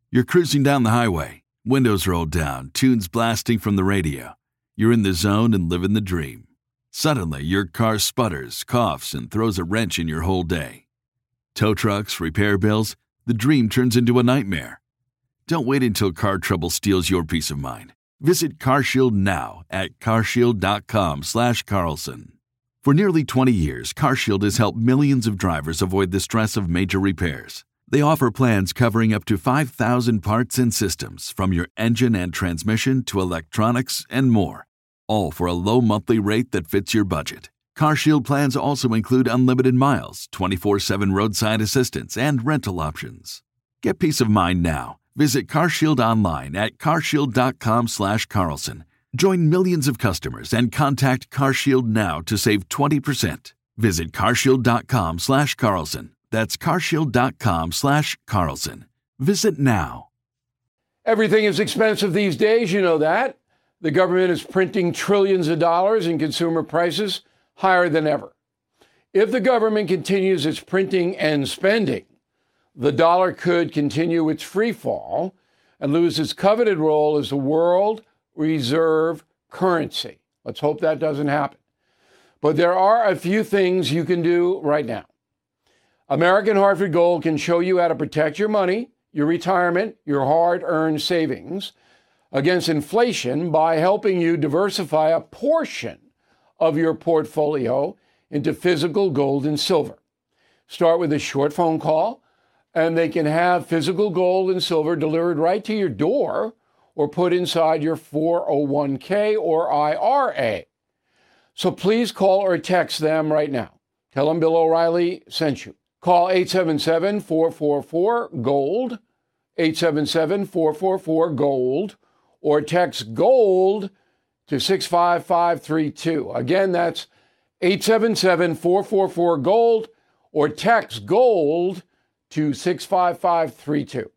You're cruising down the highway, windows rolled down, tunes blasting from the radio. You're in the zone and living the dream. Suddenly, your car sputters, coughs, and throws a wrench in your whole day. Tow trucks, repair bills, the dream turns into a nightmare. Don't wait until car trouble steals your peace of mind. Visit CarShield now at carshield.com/Carlson. For nearly 20 years, CarShield has helped millions of drivers avoid the stress of major repairs. They offer plans covering up to 5,000 parts and systems, from your engine and transmission to electronics and more, all for a low monthly rate that fits your budget. CarShield plans also include unlimited miles, 24/7 roadside assistance, and rental options. Get peace of mind now. Visit CarShield online at carshield.com/Carlson. Join millions of customers and contact CarShield now to save 20%. Visit carshield.com/Carlson. That's carshield.com/Carlson. Visit now. Everything is expensive these days, you know that. The government is printing trillions of dollars and consumer prices higher than ever. If the government continues its printing and spending, the dollar could continue its free fall and lose its coveted role as the world reserve currency. Let's hope that doesn't happen. But there are a few things you can do right now. American Hartford Gold can show you how to protect your money, your retirement, your hard-earned savings against inflation by helping you diversify a portion of your portfolio into physical gold and silver. Start with a short phone call, and they can have physical gold and silver delivered right to your door or put inside your 401k or IRA. So please call or text them right now. Tell them Bill O'Reilly sent you. Call 877-444-GOLD, 877-444-GOLD, or text GOLD to 65532. Again, that's 877-444-GOLD, or text GOLD to 65532.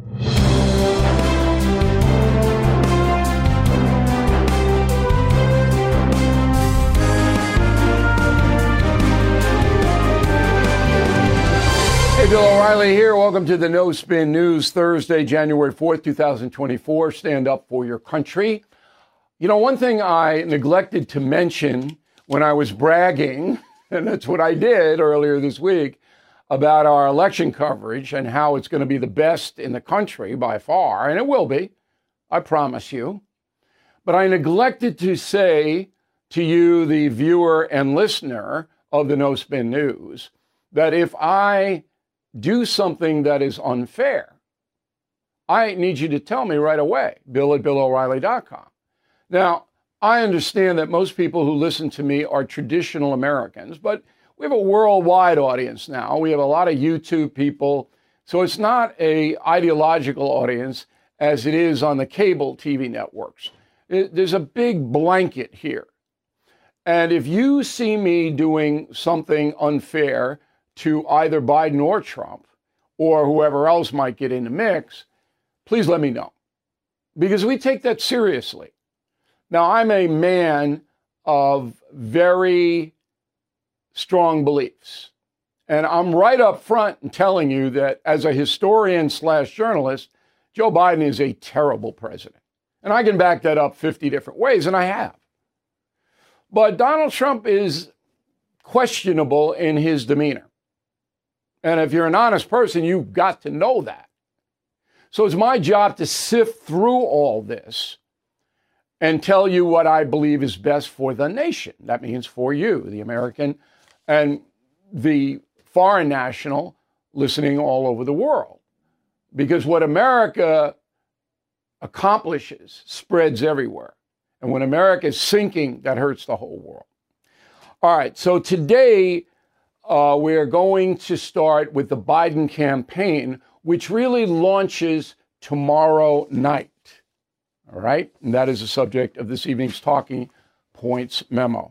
Hey, Bill O'Reilly here. Welcome to the No Spin News, Thursday, January 4th, 2024. Stand up for your country. You know, one thing I neglected to mention when I was bragging, and that's what I did earlier this week, about our election coverage and how it's going to be the best in the country by far, and it will be, I promise you. But I neglected to say to you, the viewer and listener of the No Spin News, that if I do something that is unfair, I need you to tell me right away, bill@BillO'Reilly.com. Now, I understand that most people who listen to me are traditional Americans, but we have a worldwide audience now. We have a lot of YouTube people, so it's not an ideological audience as it is on the cable TV networks. There's a big blanket here. And if you see me doing something unfair to either Biden or Trump, or whoever else might get in the mix, please let me know, because we take that seriously. Now, I'm a man of very strong beliefs, and I'm right up front in telling you that as a historian/journalist, Joe Biden is a terrible president. And I can back that up 50 different ways, and I have. But Donald Trump is questionable in his demeanor. And if you're an honest person, you've got to know that. So it's my job to sift through all this and tell you what I believe is best for the nation. That means for you, the American, and the foreign national listening all over the world. Because what America accomplishes spreads everywhere. And when America is sinking, that hurts the whole world. All right, so today, we're going to start with the Biden campaign, which really launches tomorrow night. All right? And that is the subject of this evening's Talking Points memo.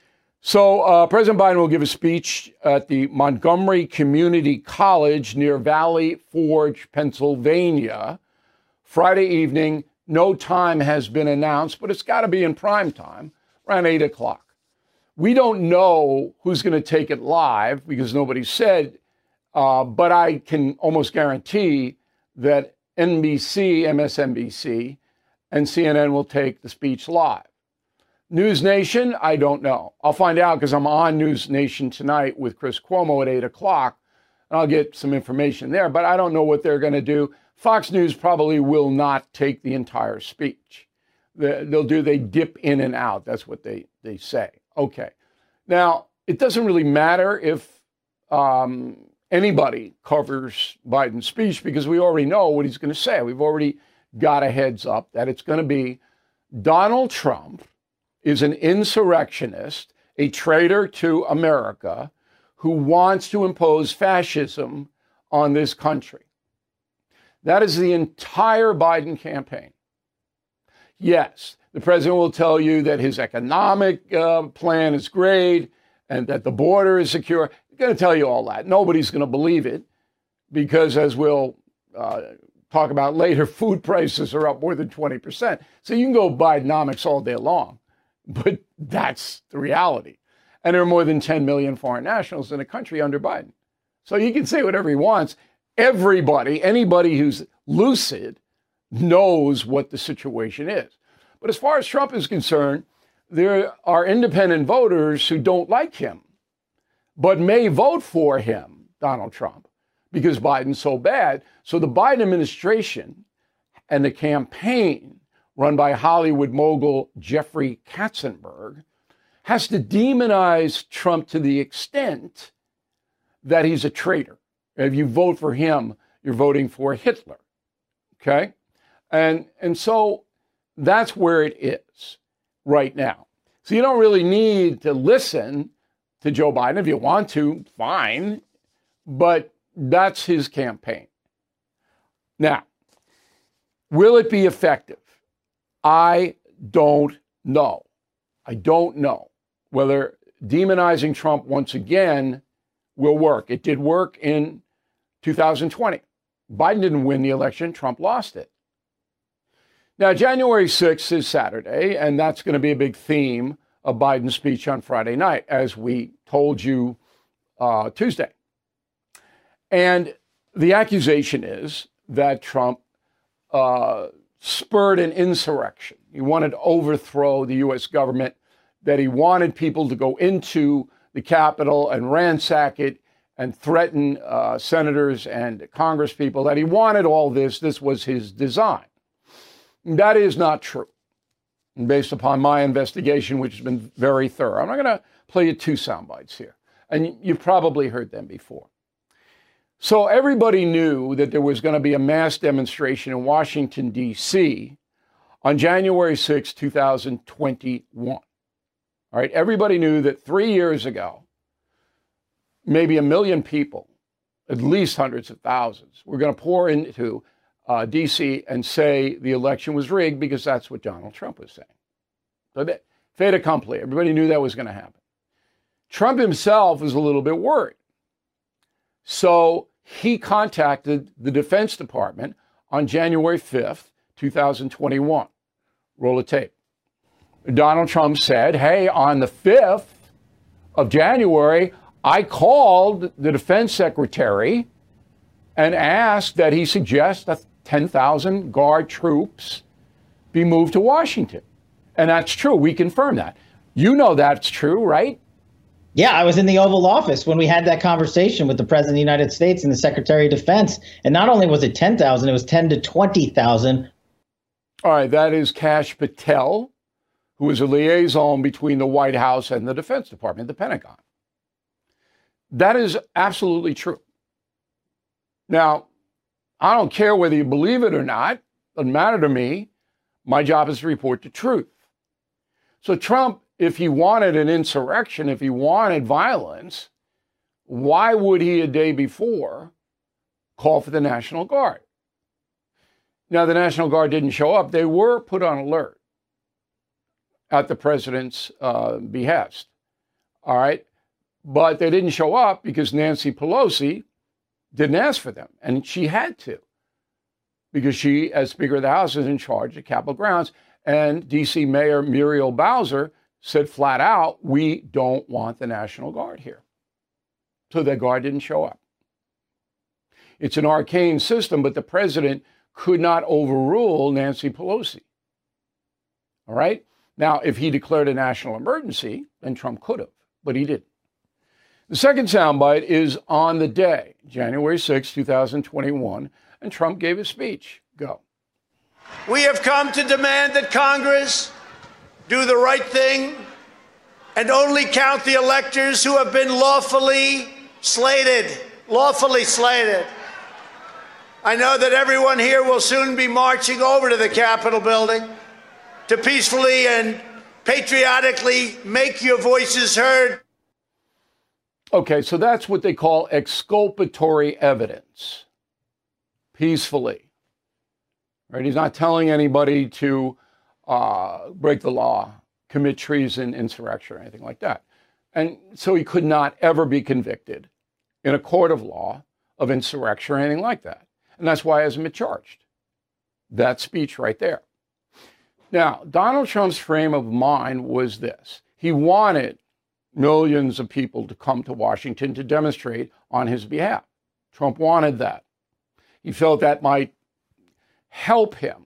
So President Biden will give a speech at the Montgomery Community College near Valley Forge, Pennsylvania, Friday evening. No time has been announced, but it's got to be in prime time, around 8 o'clock. We don't know who's going to take it live because nobody said, but I can almost guarantee that NBC, MSNBC, and CNN will take the speech live. News Nation, I don't know. I'll find out because I'm on News Nation tonight with Chris Cuomo at 8 o'clock, and I'll get some information there, but I don't know what they're going to do. Fox News probably will not take the entire speech. They dip in and out. That's what they say. Okay. Now, it doesn't really matter if anybody covers Biden's speech because we already know what he's going to say. We've already got a heads up that it's going to be Donald Trump is an insurrectionist, a traitor to America, who wants to impose fascism on this country. That is the entire Biden campaign. Yes, the president will tell you that his economic plan is great and that the border is secure. He's going to tell you all that. Nobody's going to believe it because, as we'll talk about later, food prices are up more than 20%. So you can go Bidenomics all day long, but that's the reality. And there are more than 10 million foreign nationals in the country under Biden. So he can say whatever he wants. Everybody, anybody who's lucid, knows what the situation is. But as far as Trump is concerned, there are independent voters who don't like him, but may vote for him, Donald Trump, because Biden's so bad. So the Biden administration and the campaign run by Hollywood mogul Jeffrey Katzenberg has to demonize Trump to the extent that he's a traitor. If you vote for him, you're voting for Hitler. Okay? And so that's where it is right now. So you don't really need to listen to Joe Biden. If you want to, fine. But that's his campaign. Now, will it be effective? I don't know. I don't know whether demonizing Trump once again will work. It did work in 2020. Biden didn't win the election. Trump lost it. Now, January 6th is Saturday, and that's going to be a big theme of Biden's speech on Friday night, as we told you Tuesday. And the accusation is that Trump spurred an insurrection. He wanted to overthrow the U.S. government, that he wanted people to go into the Capitol and ransack it and threaten senators and Congress people, that he wanted all this. This was his design. That is not true, based upon my investigation, which has been very thorough. I'm not going to play you two sound bites here, and you've probably heard them before. So everybody knew that there was going to be a mass demonstration in Washington, D.C. on January 6, 2021. All right, everybody knew that 3 years ago, maybe 1 million people, at least hundreds of thousands, were going to pour into D.C. and say the election was rigged, because that's what Donald Trump was saying. So that, fait accompli. Everybody knew that was going to happen. Trump himself was a little bit worried. So he contacted the Defense Department on January 5th, 2021. Roll the tape. Donald Trump said, hey, on the 5th of January, I called the defense secretary and asked that he suggest that 10,000 Guard troops be moved to Washington. And that's true. We confirm that. You know that's true, right? Yeah, I was in the Oval Office when we had that conversation with the President of the United States and the Secretary of Defense. And not only was it 10,000, it was 10 to 20,000. All right, that is Kash Patel, who is a liaison between the White House and the Defense Department, the Pentagon. That is absolutely true. Now, I don't care whether you believe it or not. Doesn't matter to me. My job is to report the truth. So Trump, if he wanted an insurrection, if he wanted violence, why would he a day before call for the National Guard? Now, the National Guard didn't show up. They were put on alert at the president's behest. All right. But they didn't show up because Nancy Pelosi didn't ask for them. And she had to, because she, as Speaker of the House, is in charge of Capitol grounds. And D.C. Mayor Muriel Bowser said flat out, we don't want the National Guard here. So the Guard didn't show up. It's an arcane system, but the president could not overrule Nancy Pelosi. All right? Now, if he declared a national emergency, then Trump could have, but he didn't. The second soundbite is on the day, January 6, 2021, and Trump gave a speech. Go. We have come to demand that Congress do the right thing and only count the electors who have been lawfully slated. Lawfully slated. I know that everyone here will soon be marching over to the Capitol building to peacefully and patriotically make your voices heard. Okay, so that's what they call exculpatory evidence. Peacefully. Right? He's not telling anybody to break the law, commit treason, insurrection, or anything like that. And so he could not ever be convicted in a court of law of insurrection or anything like that. And that's why he hasn't been charged. That speech right there. Now, Donald Trump's frame of mind was this. He wanted millions of people to come to Washington to demonstrate on his behalf. Trump wanted that. He felt that might help him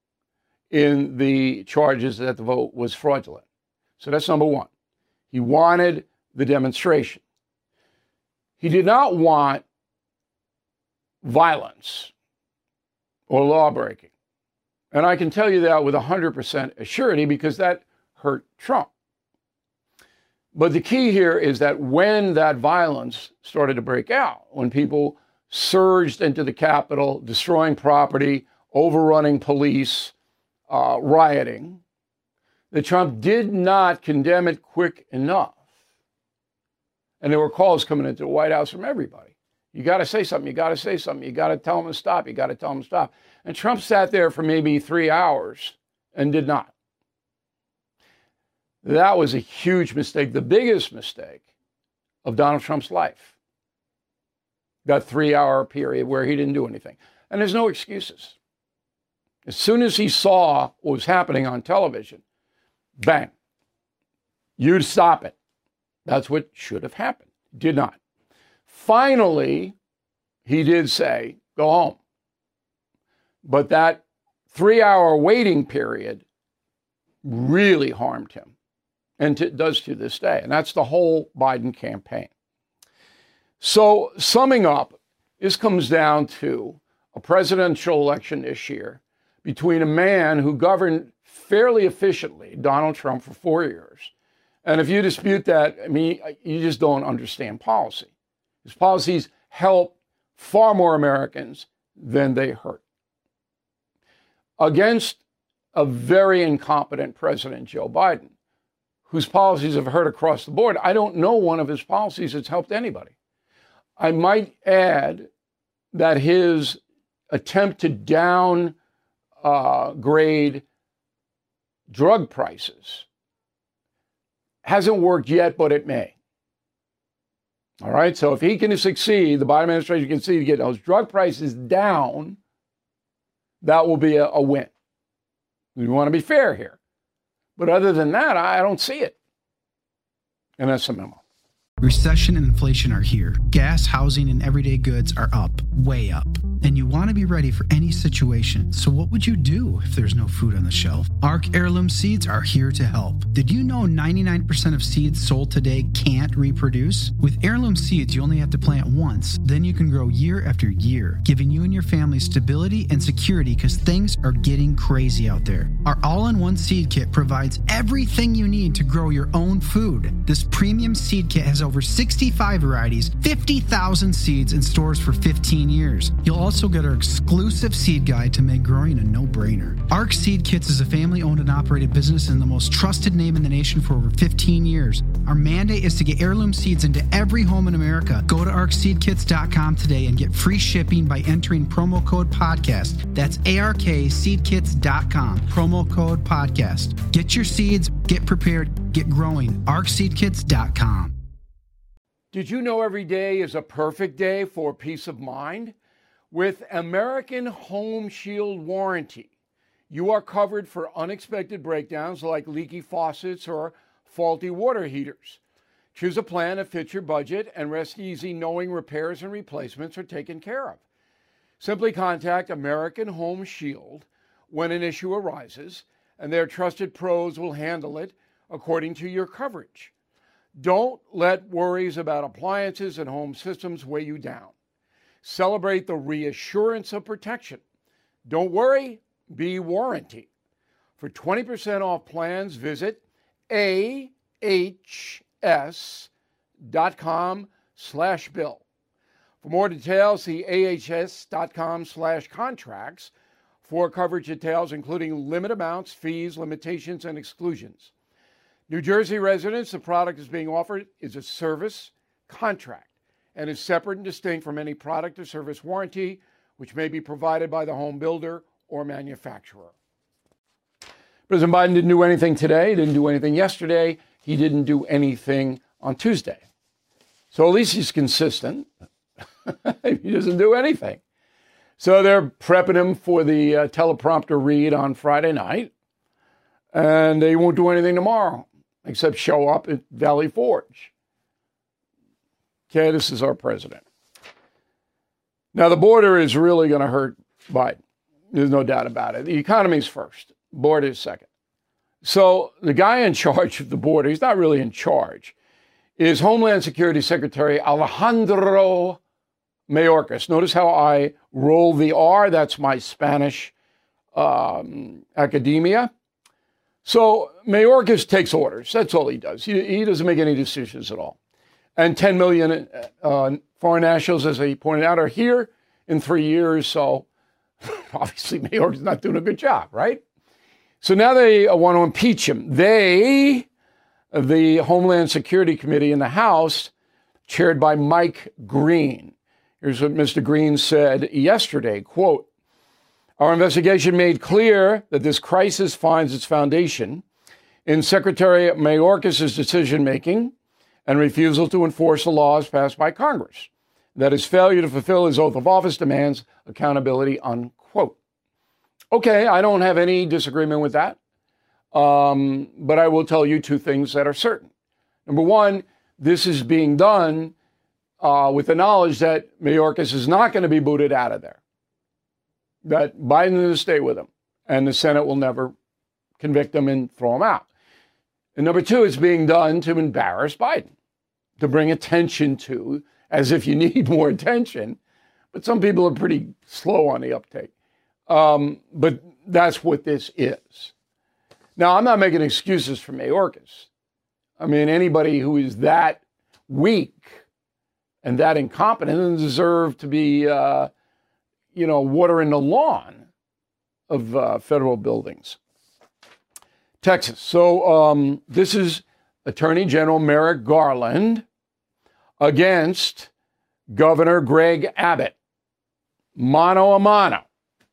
in the charges that the vote was fraudulent. So that's number one. He wanted the demonstration. He did not want violence or law breaking. And I can tell you that with 100% assurity because that hurt Trump. But the key here is that when that violence started to break out, when people surged into the Capitol, destroying property, overrunning police, rioting, that Trump did not condemn it quick enough. And there were calls coming into the White House from everybody. You got to say something. You got to say something. You got to tell them to stop. You got to tell them to stop. And Trump sat there for maybe 3 hours and did not. That was a huge mistake, the biggest mistake of Donald Trump's life. That 3-hour period where he didn't do anything. And there's no excuses. As soon as he saw what was happening on television, bang, you'd stop it. That's what should have happened. Did not. Finally, he did say, go home. But that 3-hour waiting period really harmed him. And it does to this day. And that's the whole Biden campaign. So summing up, this comes down to a presidential election this year between a man who governed fairly efficiently, Donald Trump, for 4 years. And if you dispute that, I mean, you just don't understand policy. His policies help far more Americans than they hurt. Against a very incompetent President, Joe Biden, whose policies have hurt across the board. I don't know one of his policies that's helped anybody. I might add that his attempt to downgrade drug prices hasn't worked yet, but it may. All right, so if he can succeed, the Biden administration can succeed to get those drug prices down, that will be a win. We want to be fair here. But other than that, I don't see it. And that's the memo. Recession and inflation are here. Gas, housing, and everyday goods are up, way up. And you want to be ready for any situation. So what would you do if there's no food on the shelf? ARC Heirloom Seeds are here to help. Did you know 99% of seeds sold today can't reproduce? With Heirloom Seeds, you only have to plant once. Then you can grow year after year, giving you and your family stability and security because things are getting crazy out there. Our all-in-one seed kit provides everything you need to grow your own food. This premium seed kit has over 65 varieties, 50,000 seeds in stores for 15 years. You'll also get our exclusive seed guide to make growing a no-brainer. ARC Seed Kits is a family-owned and operated business and the most trusted name in the nation for over 15 years. Our mandate is to get heirloom seeds into every home in America. Go to arcseedkits.com today and get free shipping by entering promo code podcast. That's ARKseedkits.com, promo code podcast. Get your seeds, get prepared, get growing. arcseedkits.com. Did you know every day is a perfect day for peace of mind? With American Home Shield Warranty, you are covered for unexpected breakdowns like leaky faucets or faulty water heaters. Choose a plan that fits your budget and rest easy knowing repairs and replacements are taken care of. Simply contact American Home Shield when an issue arises, and their trusted pros will handle it according to your coverage. Don't let worries about appliances and home systems weigh you down. Celebrate the reassurance of protection. Don't worry, be warranty. For 20% off plans, visit ahs.com/bill. For more details, see ahs.com/contracts for coverage details, including limit amounts, fees, limitations, and exclusions. New Jersey residents, the product is being offered is a service contract and is separate and distinct from any product or service warranty, which may be provided by the home builder or manufacturer. President Biden didn't do anything today, didn't do anything yesterday. He didn't do anything on Tuesday. So at least he's consistent. He doesn't do anything. So they're prepping him for the teleprompter read on Friday night, and they won't do anything tomorrow except show up at Valley Forge. Okay, this is our president. Now, the border is really going to hurt Biden. There's no doubt about it. The economy's first, border is second. So the guy in charge of the border, he's not really in charge, is Homeland Security Secretary Alejandro Mayorkas. Notice how I roll the R. That's my Spanish academia. So Mayorkas takes orders. That's all he does. He doesn't make any decisions at all. And 10 million foreign nationals, as he pointed out, are here in 3 years. So obviously Mayorkas is not doing a good job, right? So now they want to impeach him. The Homeland Security Committee in the House, chaired by Mike Green. Here's what Mr. Green said yesterday, quote, "Our investigation made clear that this crisis finds its foundation in Secretary Mayorkas' decision-making and refusal to enforce the laws passed by Congress. That his failure to fulfill his oath of office demands accountability," unquote. Okay, I don't have any disagreement with that. But I will tell you two things that are certain. Number one, this is being done with the knowledge that Mayorkas is not going to be booted out of there. That Biden is to stay with him, and the Senate will never convict him and throw him out. And number two, it's being done to embarrass Biden, to bring attention to, as if you need more attention. But some people are pretty slow on the uptake. But that's what this is. Now, I'm not making excuses for Mayorkas. I mean, anybody who is that weak and that incompetent doesn't deserve to be, watering the lawn of federal buildings. Texas. So this is Attorney General Merrick Garland against Governor Greg Abbott. Mano a mano.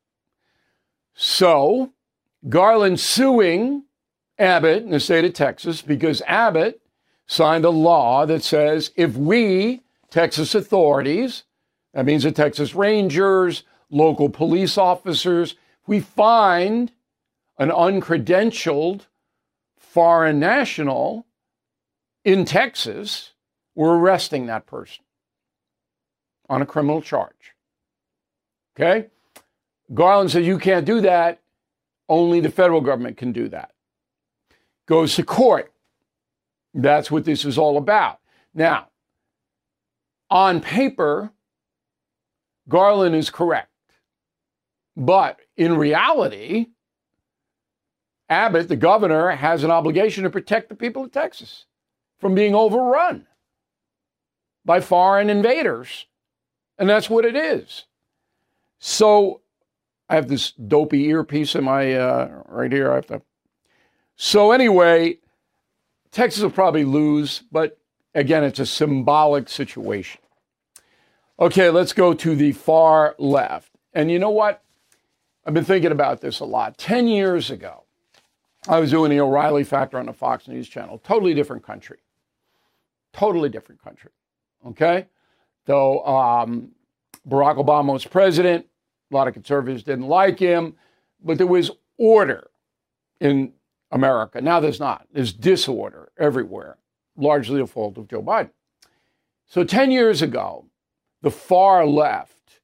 So Garland suing Abbott in the state of Texas because Abbott signed a law that says if we, Texas authorities, that means the Texas Rangers, local police officers, we find an uncredentialed foreign national in Texas, we're arresting that person on a criminal charge. Okay? Garland said, you can't do that. Only the federal government can do that. Goes to court. That's what this is all about. Now, on paper, Garland is correct. But in reality, Abbott, the governor, has an obligation to protect the people of Texas from being overrun by foreign invaders. And that's what it is. So I have this dopey earpiece in my, right here. So anyway, Texas will probably lose, but again, it's a symbolic situation. Okay, let's go to the far left. And you know what? I've been thinking about this a lot. 10 years ago, I was doing the O'Reilly Factor on the Fox News channel. Totally different country. Totally different country. Okay? So Barack Obama was president. A lot of conservatives didn't like him. But there was order in America. Now there's not. There's disorder everywhere, largely the fault of Joe Biden. So 10 years ago, the far left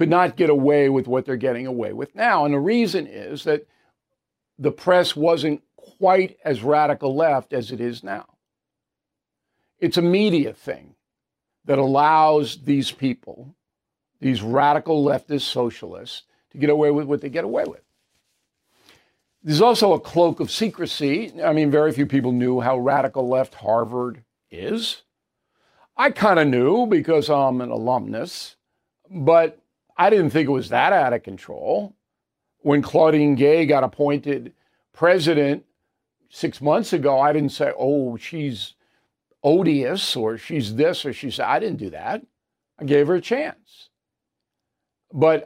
could not get away with what they're getting away with now. And the reason is that the press wasn't quite as radical left as it is now. It's a media thing that allows these people, these radical leftist socialists, to get away with what they get away with. There's also a cloak of secrecy. I mean, very few people knew how radical left Harvard is. I kind of knew because I'm an alumnus, but I didn't think it was that out of control. When Claudine Gay got appointed president 6 months ago, I didn't say, oh, she's odious or she's this or she's that. I didn't do that. I gave her a chance. But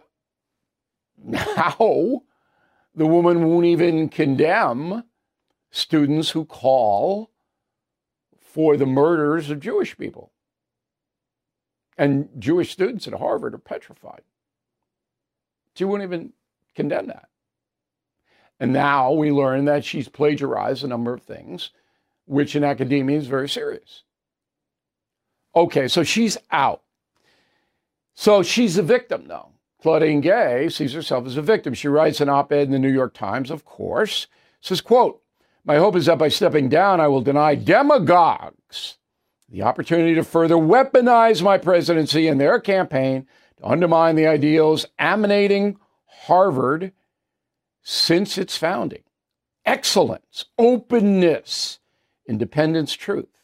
now the woman won't even condemn students who call for the murders of Jewish people. And Jewish students at Harvard are petrified. She wouldn't even condemn that. And now we learn that she's plagiarized a number of things, which in academia is very serious. Okay, so she's out. So she's a victim, though. Claudine Gay sees herself as a victim. She writes an op-ed in the New York Times, of course. Says, quote, "My hope is that by stepping down, I will deny demagogues the opportunity to further weaponize my presidency and their campaign to undermine the ideals emanating Harvard since its founding. Excellence, openness, independence, truth."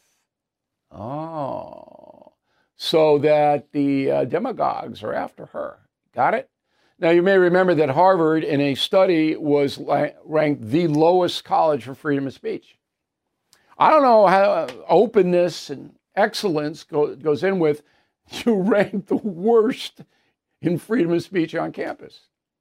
Oh, so that the demagogues are after her. Got it? Now, you may remember that Harvard, in a study, was ranked the lowest college for freedom of speech. I don't know how openness and excellence goes in with you rank the worst in freedom of speech on campus.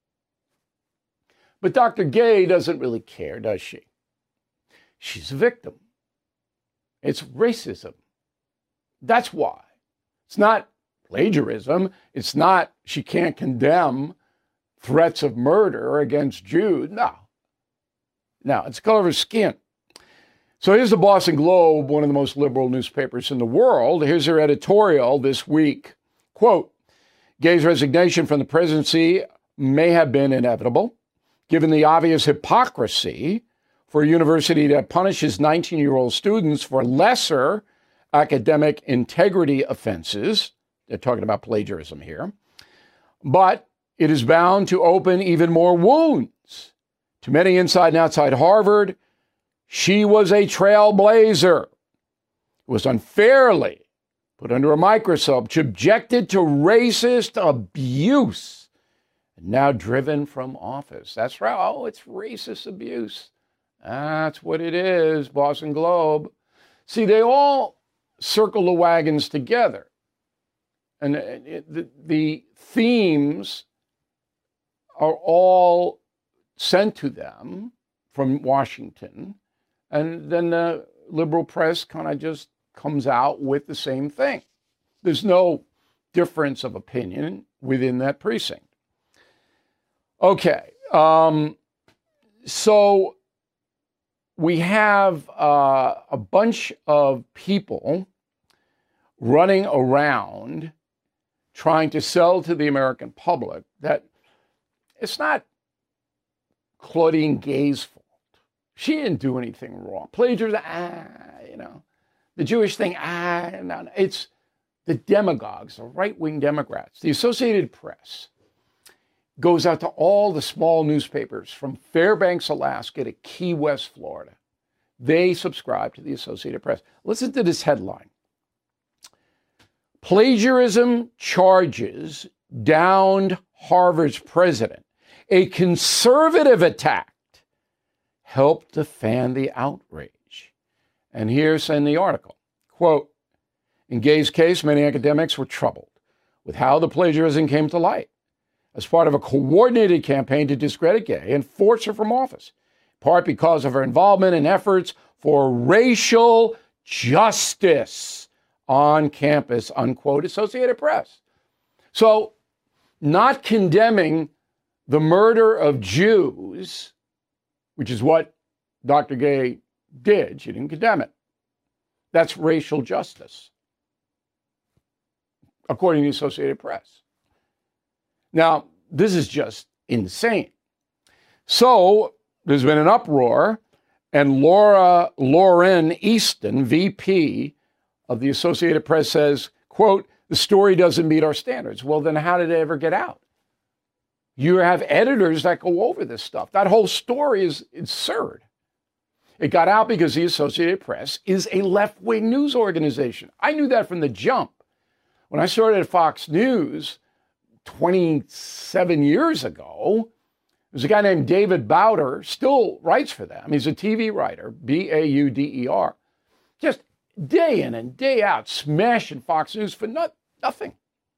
But Dr. Gay doesn't really care, does she? She's a victim. It's racism. That's why. It's not plagiarism. It's not she can't condemn threats of murder against Jews. No, it's the color of her skin. So here's the Boston Globe, one of the most liberal newspapers in the world. Here's her editorial this week. Quote, "Gay's resignation from the presidency may have been inevitable, given the obvious hypocrisy for a university that punishes 19-year-old students for lesser academic integrity offenses." They're talking about plagiarism here. "But it is bound to open even more wounds. To many inside and outside Harvard, she was a trailblazer, was unfairly put under a microscope, subjected to racist abuse, and now driven from office." That's right. Oh, it's racist abuse. That's what it is, Boston Globe. See, they all circle the wagons together. And the themes are all sent to them from Washington. And then the liberal press kind of just comes out with the same thing. There's no difference of opinion within that precinct. Okay. So we have a bunch of people running around trying to sell to the American public that it's not Claudine Gay's fault. She didn't do anything wrong. Plagiarism, the Jewish thing, no. It's the demagogues, the right-wing Democrats. The Associated Press goes out to all the small newspapers from Fairbanks, Alaska to Key West, Florida. They subscribe to the Associated Press. Listen to this headline. "Plagiarism charges downed Harvard's president. A conservative attack helped to fan the outrage." And here's in the article, quote, "In Gay's case, many academics were troubled with how the plagiarism came to light as part of a coordinated campaign to discredit Gay and force her from office, in part because of her involvement in efforts for racial justice on campus," unquote, Associated Press. So not condemning the murder of Jews, which is what Dr. Gay did, she didn't condemn it. That's racial justice, according to the Associated Press. Now, this is just insane. So there's been an uproar, and Lauren Easton, VP of the Associated Press, says, quote, the story doesn't meet our standards. Well, then how did it ever get out? You have editors that go over this stuff. That whole story is absurd. It got out because the Associated Press is a left-wing news organization. I knew that from the jump. When I started at Fox News 27 years ago, there's a guy named David Bauder, still writes for them. He's a TV writer, Bauder. Just day in and day out, smashing Fox News for nothing.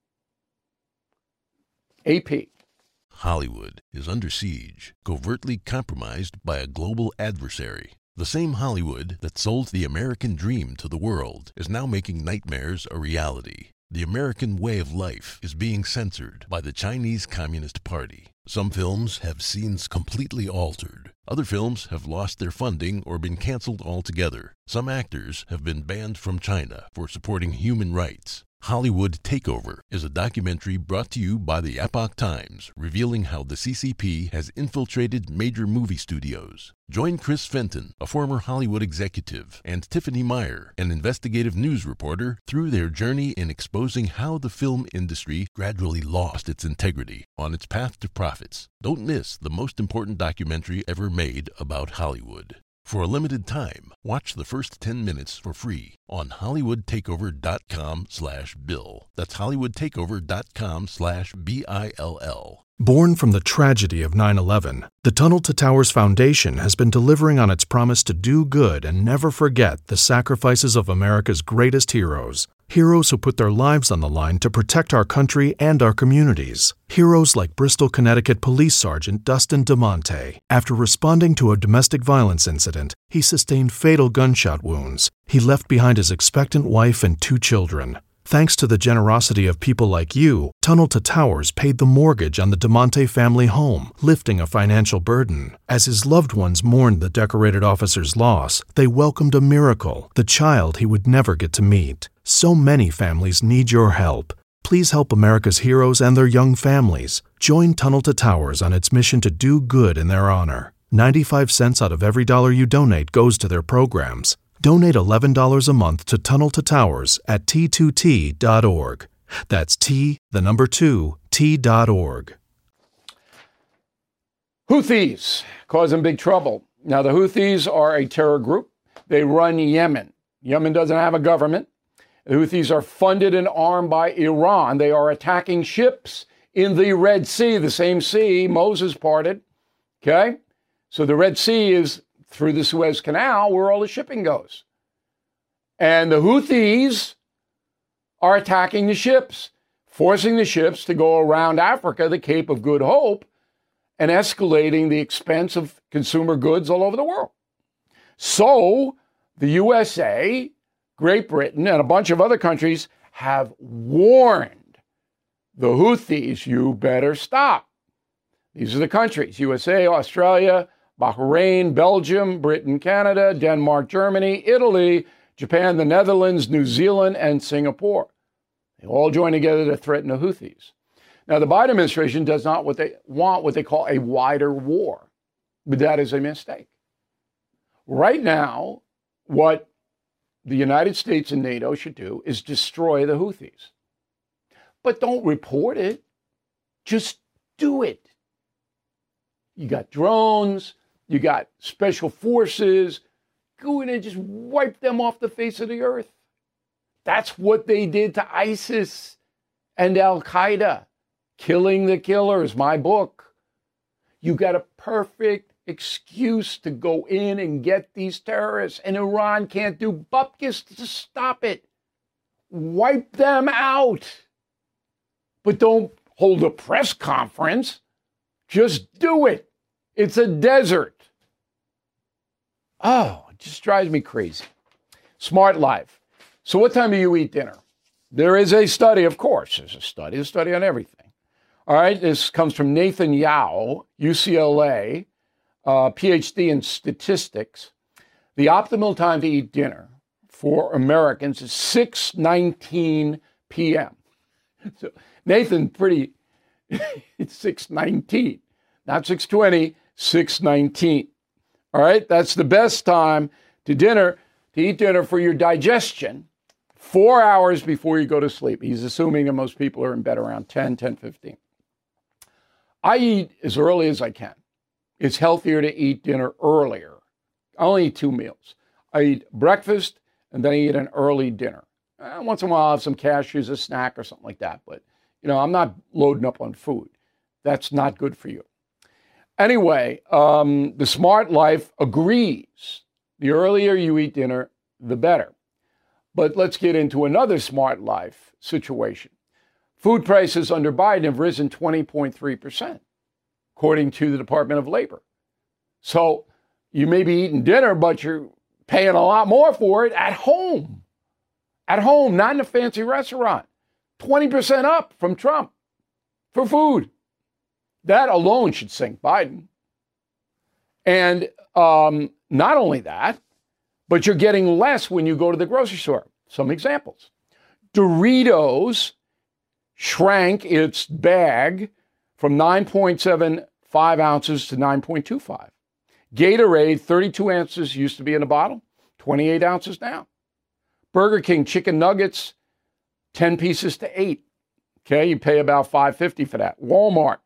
AP. Hollywood is under siege, covertly compromised by a global adversary. The same Hollywood that sold the American dream to the world is now making nightmares a reality. The American way of life is being censored by the Chinese Communist Party. Some films have scenes completely altered. Other films have lost their funding or been canceled altogether. Some actors have been banned from China for supporting human rights. Hollywood Takeover is a documentary brought to you by the Epoch Times, revealing how the CCP has infiltrated major movie studios. Join Chris Fenton, a former Hollywood executive, and Tiffany Meyer, an investigative news reporter, through their journey in exposing how the film industry gradually lost its integrity on its path to profits. Don't miss the most important documentary ever made about Hollywood. For a limited time, watch the first 10 minutes for free on HollywoodTakeover.com/Bill. That's HollywoodTakeover.com/BILL. Born from the tragedy of 9/11, the Tunnel to Towers Foundation has been delivering on its promise to do good and never forget the sacrifices of America's greatest heroes. Heroes who put their lives on the line to protect our country and our communities. Heroes like Bristol, Connecticut Police Sergeant Dustin DeMonte. After responding to a domestic violence incident, he sustained fatal gunshot wounds. He left behind his expectant wife and 2 children. Thanks to the generosity of people like you, Tunnel to Towers paid the mortgage on the DeMonte family home, lifting a financial burden. As his loved ones mourned the decorated officer's loss, they welcomed a miracle, the child he would never get to meet. So many families need your help. Please help America's heroes and their young families. Join Tunnel to Towers on its mission to do good in their honor. 95 cents out of every dollar you donate goes to their programs. Donate $11 a month to Tunnel to Towers at T2T.org. That's T2T.org. Houthis causing big trouble. Now, the Houthis are a terror group. They run Yemen. Yemen doesn't have a government. The Houthis are funded and armed by Iran. They are attacking ships in the Red Sea, the same sea Moses parted. Okay? So the Red Sea is through the Suez Canal where all the shipping goes. And the Houthis are attacking the ships, forcing the ships to go around Africa, the Cape of Good Hope, and escalating the expense of consumer goods all over the world. So the USA, Great Britain, and a bunch of other countries have warned the Houthis, you better stop. These are the countries: USA, Australia, Bahrain, Belgium, Britain, Canada, Denmark, Germany, Italy, Japan, the Netherlands, New Zealand, and Singapore. They all join together to threaten the Houthis. Now, the Biden administration does not what they call a wider war, but that is a mistake. Right now, what the United States and NATO should do is destroy the Houthis. But don't report it. Just do it. You got drones, you got special forces. Go in and just wipe them off the face of the earth. That's what they did to ISIS and Al-Qaeda. Killing the Killers, my book. You got a perfect excuse to go in and get these terrorists, and Iran can't do bupkis to stop it. Wipe them out. But don't hold a press conference. Just do it. It's a desert. Oh, it just drives me crazy. Smart Life. So what time do you eat dinner? There is a study, of course. There's a study on everything. All right, this comes from Nathan Yao, UCLA, PhD in statistics. The optimal time to eat dinner for Americans is 6:19 p.m. So Nathan pretty It's 6:19, not 6:20, 6:19. All right, that's the best time to eat dinner for your digestion, 4 hours before you go to sleep. He's assuming that most people are in bed around 10:15. I eat as early as I can. It's healthier to eat dinner earlier. I only eat 2 meals. I eat breakfast and then I eat an early dinner. Once in a while I'll have some cashews, a snack or something like that. But, I'm not loading up on food. That's not good for you. Anyway, the Smart Life agrees. The earlier you eat dinner, the better. But let's get into another Smart Life situation. Food prices under Biden have risen 20.3%, according to the Department of Labor. So you may be eating dinner, but you're paying a lot more for it at home. At home, not in a fancy restaurant. 20% up from Trump for food. That alone should sink Biden. And not only that, but you're getting less when you go to the grocery store. Some examples. Doritos shrank its bag from 9.75 ounces to 9.25. Gatorade, 32 ounces used to be in a bottle, 28 ounces now. Burger King chicken nuggets, 10 pieces to 8. Okay, you pay about $5.50 for that. Walmart,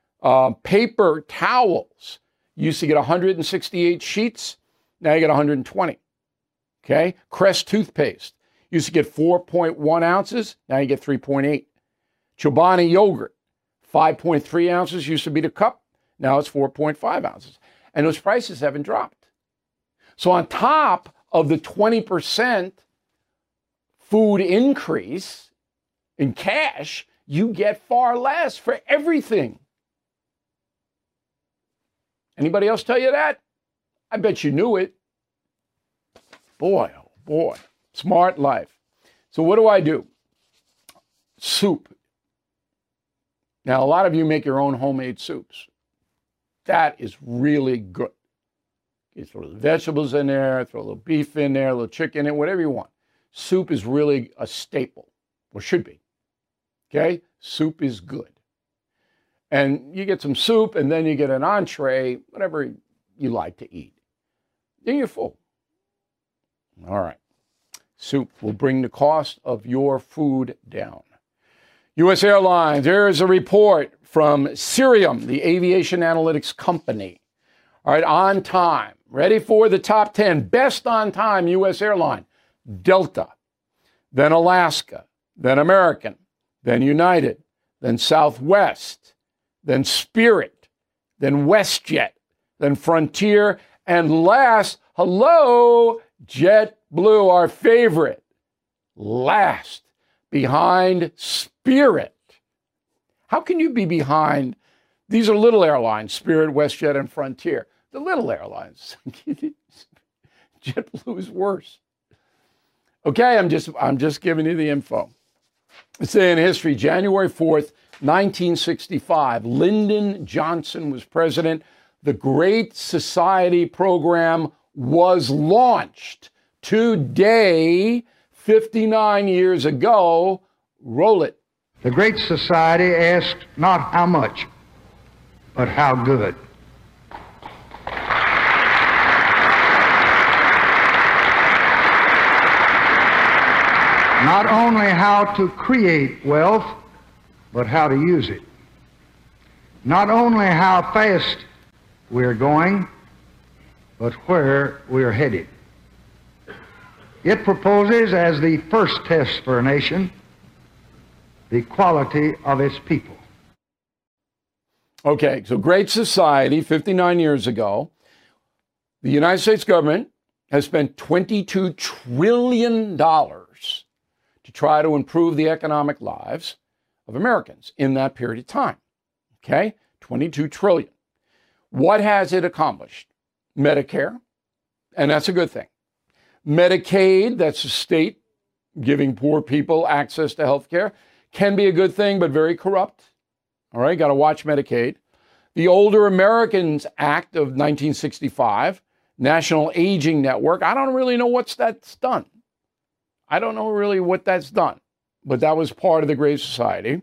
paper towels, used to get 168 sheets, now you get 120. Okay, Crest toothpaste, used to get 4.1 ounces, now you get 3.8. Chobani yogurt, 5.3 ounces used to be the cup, now it's 4.5 ounces. And those prices haven't dropped. So on top of the 20% food increase in cash, you get far less for everything. Anybody else tell you that? I bet you knew it. Boy, oh boy, Smart Life. So what do? Soup. Now, a lot of you make your own homemade soups. That is really good. You throw the vegetables in there, throw a little beef in there, a little chicken in it, whatever you want. Soup is really a staple, or should be. Okay? Soup is good. And you get some soup, and then you get an entree, whatever you like to eat. Then you're full. All right. Soup will bring the cost of your food down. U.S. Airlines, there is a report from Cirium, the aviation analytics company. All right, on time. Ready for the top 10. Best on time U.S. airline. Delta, then Alaska, then American, then United, then Southwest, then Spirit, then WestJet, then Frontier, and last, JetBlue, our favorite. Last, behind Spirit. How can you be behind? These are little airlines, Spirit, WestJet, and Frontier. The little airlines. JetBlue is worse. Okay, I'm just giving you the info. Let's say in history, January 4th, 1965, Lyndon Johnson was president. The Great Society program was launched. Today, 59 years ago, roll it. The Great Society asked not how much, but how good. Not only how to create wealth, but how to use it. Not only how fast we're going, but where we're headed. It proposes as the first test for a nation the quality of its people. Okay, so Great Society, 59 years ago, the United States government has spent $22 trillion to try to improve the economic lives of Americans in that period of time. Okay, 22 trillion. What has it accomplished? Medicare, and that's a good thing. Medicaid, that's the state giving poor people access to health care, can be a good thing, but very corrupt. All right, got to watch Medicaid. The Older Americans Act of 1965, National Aging Network, I don't really know that's done. I don't know really what that's done, but that was part of the Great Society.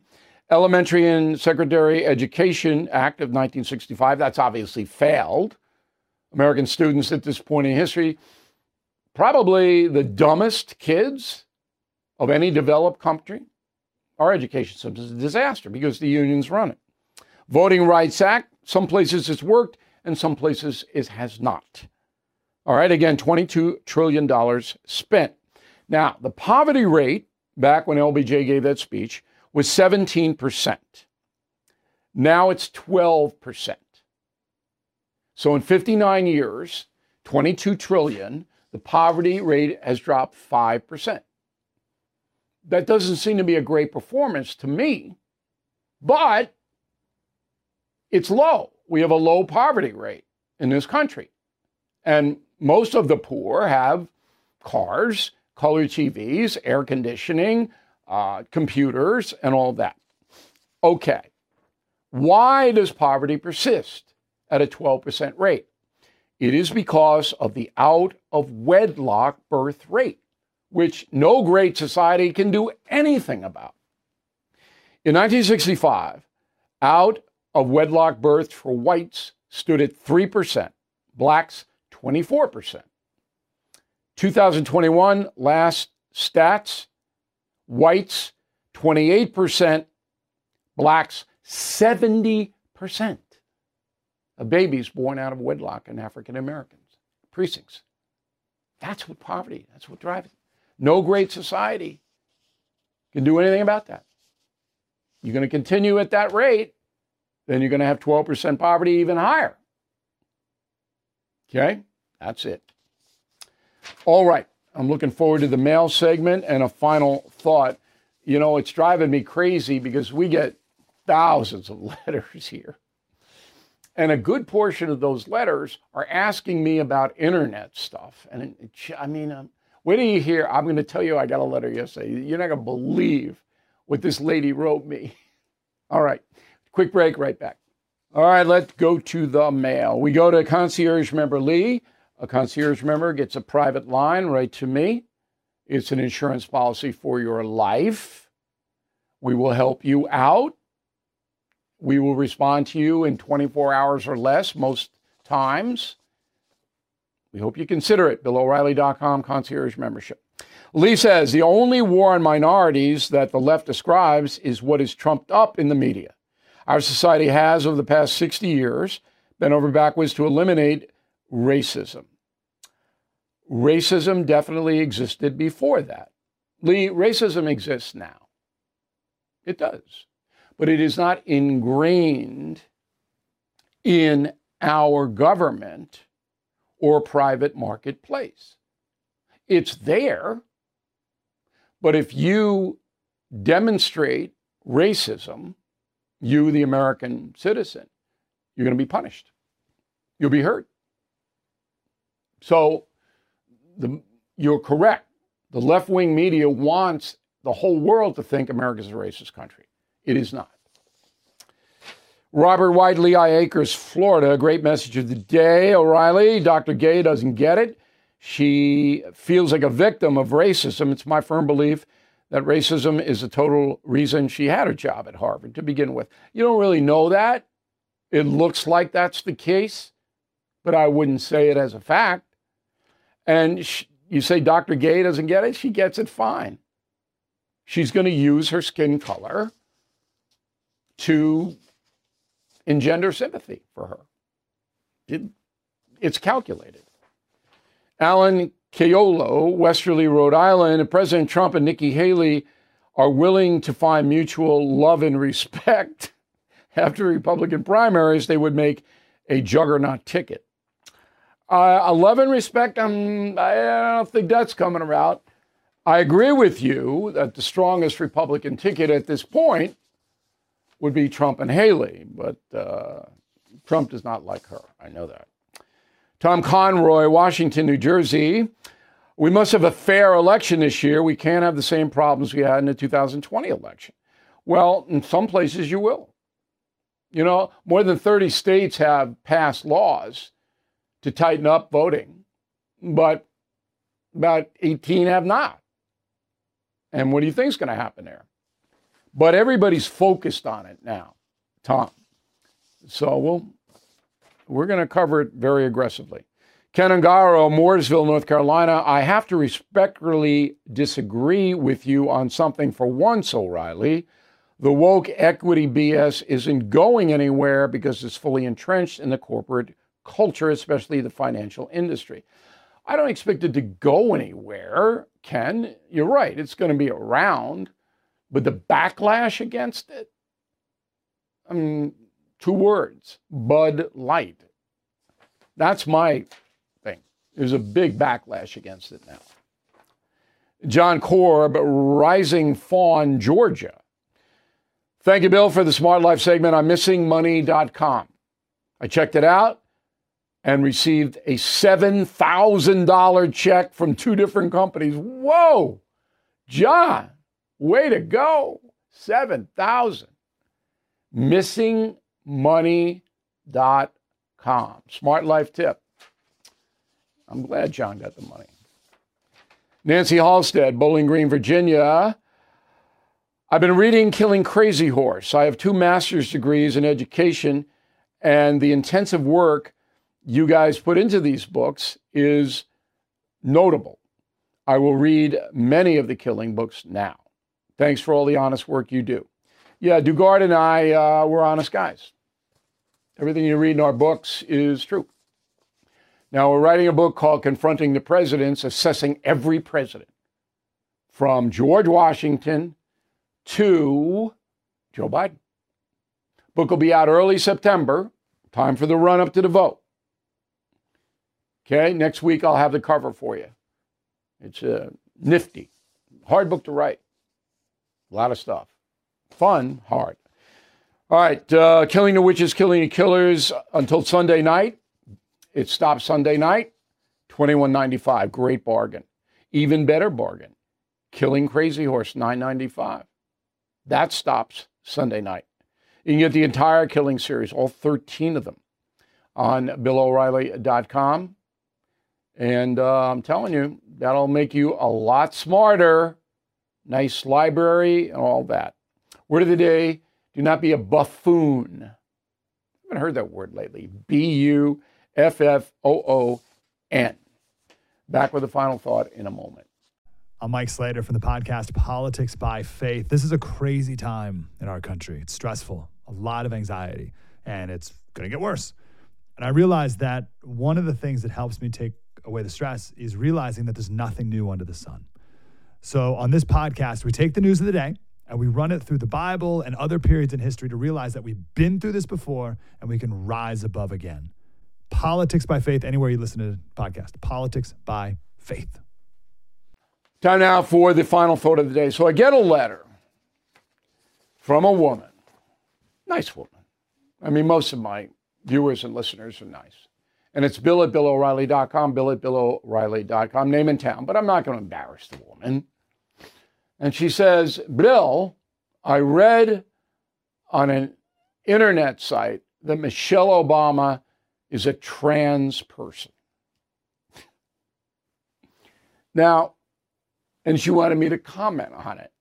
Elementary and Secondary Education Act of 1965, that's obviously failed. American students at this point in history, probably the dumbest kids of any developed country. Our education system is a disaster because the unions run it. Voting Rights Act, some places it's worked and some places it has not. All right, again, $22 trillion spent. Now, the poverty rate, back when LBJ gave that speech, was 17%. Now it's 12%. So in 59 years, 22 trillion, the poverty rate has dropped 5%. That doesn't seem to be a great performance to me, but it's low. We have a low poverty rate in this country. And most of the poor have cars, color TVs, air conditioning, computers, and all that. Okay. Why does poverty persist at a 12% rate? It is because of the out-of-wedlock birth rate, which no great society can do anything about. In 1965, out-of-wedlock births for whites stood at 3%, blacks 24%. 2021, last stats, whites 28%, blacks 70% of babies born out of wedlock in African Americans precincts. That's what poverty, that's what drives it. No great society can do anything about that. You're going to continue at that rate, then you're going to have 12% poverty, even higher. Okay, that's it. All right, I'm looking forward to the mail segment and a final thought. You know, it's driving me crazy because we get thousands of letters here. And a good portion of those letters are asking me about internet stuff. And wait till you hear, I'm going to tell you I got a letter yesterday. You're not going to believe what this lady wrote me. All right, quick break, right back. All right, let's go to the mail. We go to concierge member Lee. A concierge member gets a private line right to me. It's an insurance policy for your life. We will help you out. We will respond to you in 24 hours or less most times. We hope you consider it. BillO'Reilly.com, concierge membership. Lee says, the only war on minorities that the left describes is what is trumped up in the media. Our society has, over the past 60 years, bent over backwards to eliminate racism. Racism definitely existed before that. Lee, racism exists now. It does. But it is not ingrained in our government or private marketplace. It's there, but if you demonstrate racism, you, the American citizen, you're going to be punished. You'll be hurt. So you're correct. The left-wing media wants the whole world to think America's a racist country. It is not. Robert White, Lehigh Acres, Florida. Great message of the day. O'Reilly, Dr. Gay doesn't get it. She feels like a victim of racism. It's my firm belief that racism is the total reason she had her job at Harvard to begin with. You don't really know that. It looks like that's the case, but I wouldn't say it as a fact. And you say Dr. Gay doesn't get it? She gets it fine. She's going to use her skin color to engender sympathy for her. It's calculated. Alan Keolo, Westerly, Rhode Island, and President Trump and Nikki Haley are willing to find mutual love and respect. After Republican primaries, they would make a juggernaut ticket. Love and respect, I don't think that's coming about. I agree with you that the strongest Republican ticket at this point would be Trump and Haley, but Trump does not like her. I know that. Tom Conroy, Washington, New Jersey. We must have a fair election this year. We can't have the same problems we had in the 2020 election. Well, in some places you will. You know, more than 30 states have passed laws to tighten up voting, but about 18 have not. And what do you think is going to happen there? But everybody's focused on it now, Tom. So we're going to cover it very aggressively. Ken Ungaro, Mooresville, North Carolina. I have to respectfully disagree with you on something for once, O'Reilly. The woke equity BS isn't going anywhere because it's fully entrenched in the corporate culture, especially the financial industry. I don't expect it to go anywhere, Ken. You're right. It's going to be around. But the backlash against it, I mean, 2 words, Bud Light. That's my thing. There's a big backlash against it now. John Korb, Rising Fawn, Georgia. Thank you, Bill, for the Smart Life segment on missingmoney.com. I checked it out and received a $7,000 check from 2 different companies. Whoa, John, way to go. 7,000. Missingmoney.com. Smart Life tip. I'm glad John got the money. Nancy Halstead, Bowling Green, Virginia. I've been reading Killing Crazy Horse. I have 2 master's degrees in education, and the intensive work you guys put into these books is notable. I will read many of the Killing books now. Thanks for all the honest work you do. Yeah, Dugard and I, we're honest guys. Everything you read in our books is true. Now, we're writing a book called Confronting the Presidents, assessing every president, from George Washington to Joe Biden. Book will be out early September, time for the run-up to the vote. Okay, next week I'll have the cover for you. It's nifty. Hard book to write. A lot of stuff. Fun, hard. All right, Killing the Witches, Killing the Killers until Sunday night. It stops Sunday night, $21.95. Great bargain. Even better bargain. Killing Crazy Horse, $9.95. That stops Sunday night. You can get the entire Killing series, all 13 of them, on BillO'Reilly.com. And I'm telling you, that'll make you a lot smarter. Nice library and all that. Word of the day, do not be a buffoon. I haven't heard that word lately. Buffoon. Back with a final thought in a moment. I'm Mike Slater from the podcast Politics by Faith. This is a crazy time in our country. It's stressful, a lot of anxiety, and it's going to get worse. And I realized that one of the things that helps me take away the stress is realizing that there's nothing new under the sun. So on this podcast, we take the news of the day and we run it through the Bible and other periods in history to realize that we've been through this before and we can rise above again. Politics by Faith, anywhere you listen to the podcast. Politics by Faith. Time now for the final thought of the day. So I get a letter from a woman. Nice woman. I mean, most of my viewers and listeners are nice. And it's Bill at BillO'Reilly.com, Bill at BillO'Reilly.com, name and town. But I'm not going to embarrass the woman. And she says, Bill, I read on an internet site that Michelle Obama is a trans person. Now, and she wanted me to comment on it.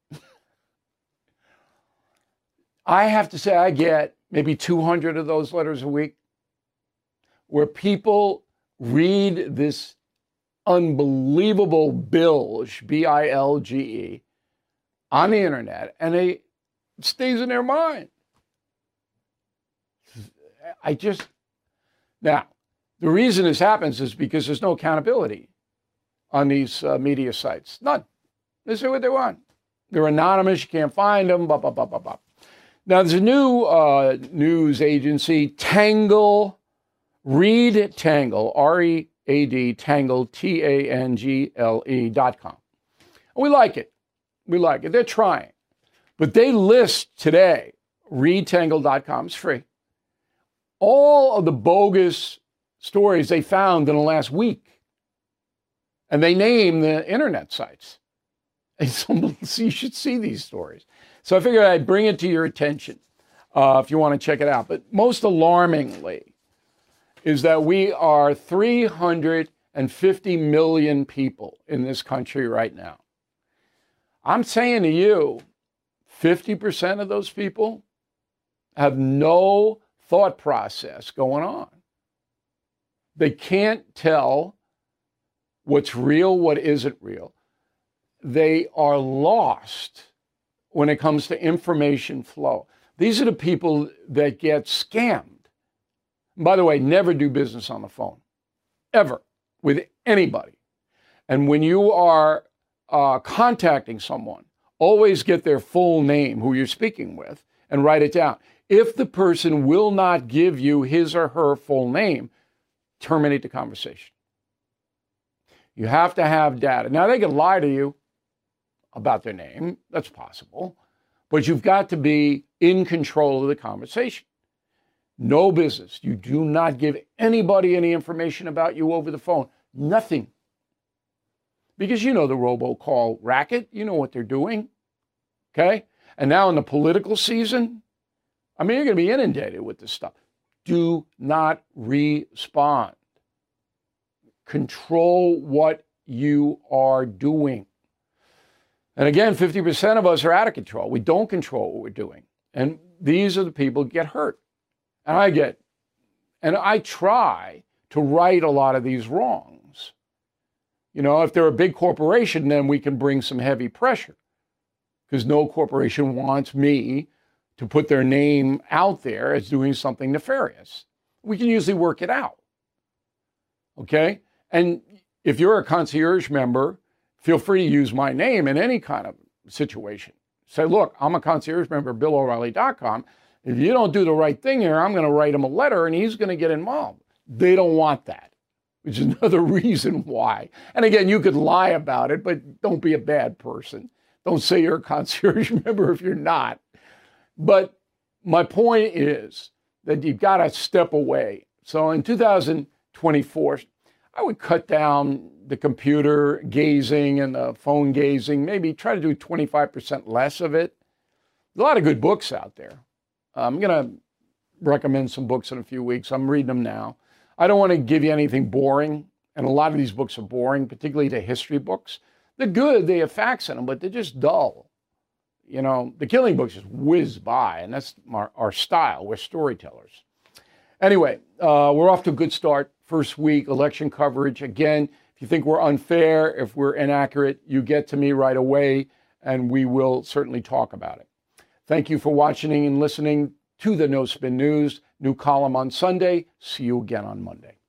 I have to say I get maybe 200 of those letters a week where people read this unbelievable bilge, B-I-L-G-E, on the internet, and it stays in their mind. Now, the reason this happens is because there's no accountability on these media sites. None. They say what they want. They're anonymous. You can't find them. Blah, blah, blah, blah, blah. Now, there's a new news agency, Tangle, Read Tangle, R-E-A-D, Tangle, Tangle.com. And we like it. We like it. They're trying. But they list today, readtangle.com, it's free, all of the bogus stories they found in the last week. And they name the internet sites. And so you should see these stories. So I figured I'd bring it to your attention if you want to check it out. But most alarmingly is that we are 350 million people in this country right now. I'm saying to you, 50% of those people have no thought process going on. They can't tell what's real, what isn't real. They are lost when it comes to information flow. These are the people that get scammed. By the way, never do business on the phone, ever, with anybody. And when you are contacting someone, always get their full name, who you're speaking with, and write it down. If the person will not give you his or her full name, terminate the conversation. You have to have data. Now, they can lie to you about their name. That's possible. But you've got to be in control of the conversation. No business. You do not give anybody any information about you over the phone. Nothing. Because you know the robocall racket. You know what they're doing. Okay? And now in the political season, I mean, you're going to be inundated with this stuff. Do not respond. Control what you are doing. And again, 50% of us are out of control. We don't control what we're doing. And these are the people who get hurt. And I try to right a lot of these wrongs. You know, if they're a big corporation, then we can bring some heavy pressure. Because no corporation wants me to put their name out there as doing something nefarious. We can usually work it out. Okay? And if you're a concierge member, feel free to use my name in any kind of situation. Say, look, I'm a concierge member of BillO'Reilly.com. If you don't do the right thing here, I'm going to write him a letter and he's going to get involved. They don't want that, which is another reason why. And again, you could lie about it, but don't be a bad person. Don't say you're a concierge member if you're not. But my point is that you've got to step away. So in 2024, I would cut down the computer gazing and the phone gazing, maybe try to do 25% less of it. There's a lot of good books out there. I'm going to recommend some books in a few weeks. I'm reading them now. I don't want to give you anything boring, and a lot of these books are boring, particularly the history books. They're good, they have facts in them, but they're just dull. You know, the killing books just whiz by, and that's our style. We're storytellers. Anyway, we're off to a good start. First week, election coverage. Again, if you think we're unfair, if we're inaccurate, you get to me right away, and we will certainly talk about it. Thank you for watching and listening to the No Spin News. New column on Sunday. See you again on Monday.